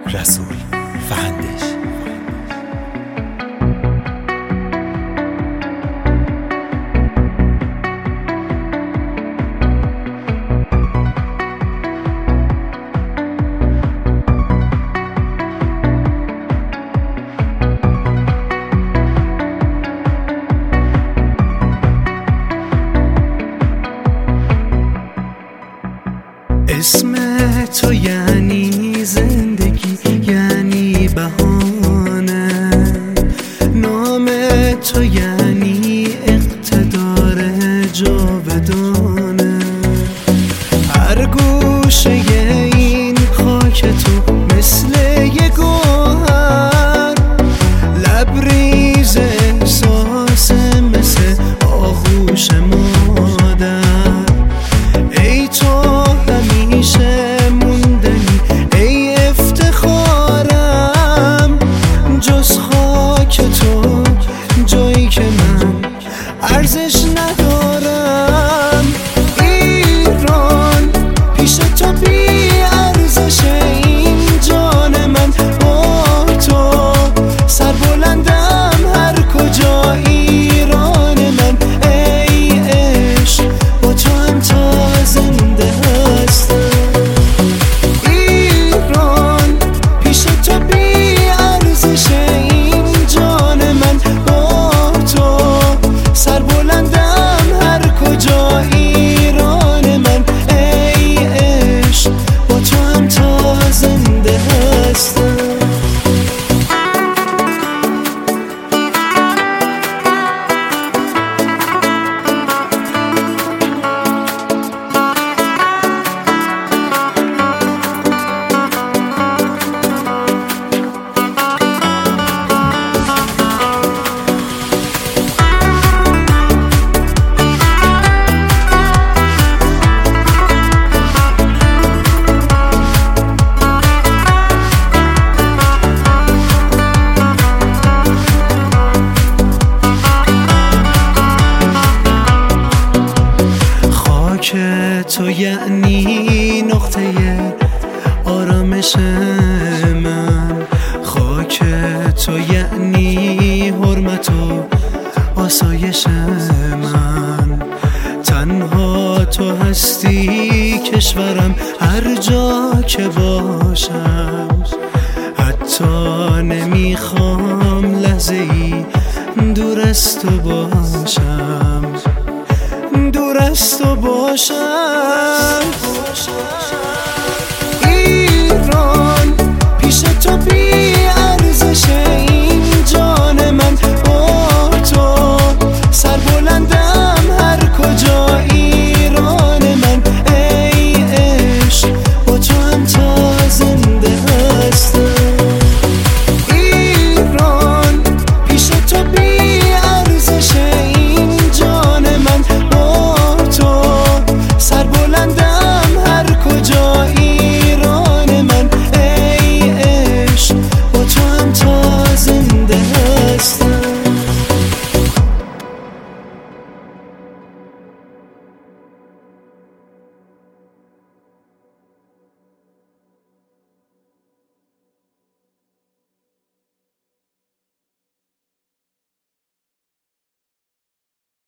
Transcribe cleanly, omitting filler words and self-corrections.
رسول فهندش. اسم تو یعنی زندگی، یعنی بهانه. نام تو یعنی اقتدار جاودانه. هر گوشه این خاک تو مثل یه گوهر، لبریز احساس مثل آغوش مادر. ای تو همیشه موندنی، ای افتخارم، جز خاک تو جایی که من ارزش ندارم. ایران پیش تو بی ارزشه، این جان من با تو سربلندم هر کجا. ایران من ای عشق، با تو هم تا زنده هستم. ایران پیش تو بی ارزشه، این جان من با تو سربلندم هر کجا. ایران من ای عشق، با تو هم تا زنده هستم. تو یعنی نقطه آرامش من. خاک تو یعنی حرمت و آسایش من. تنها تو هستی کشورم هر جا که باشم. حتی نمیخوام لحظه ای دور از تو باشم، دور از تو باشم.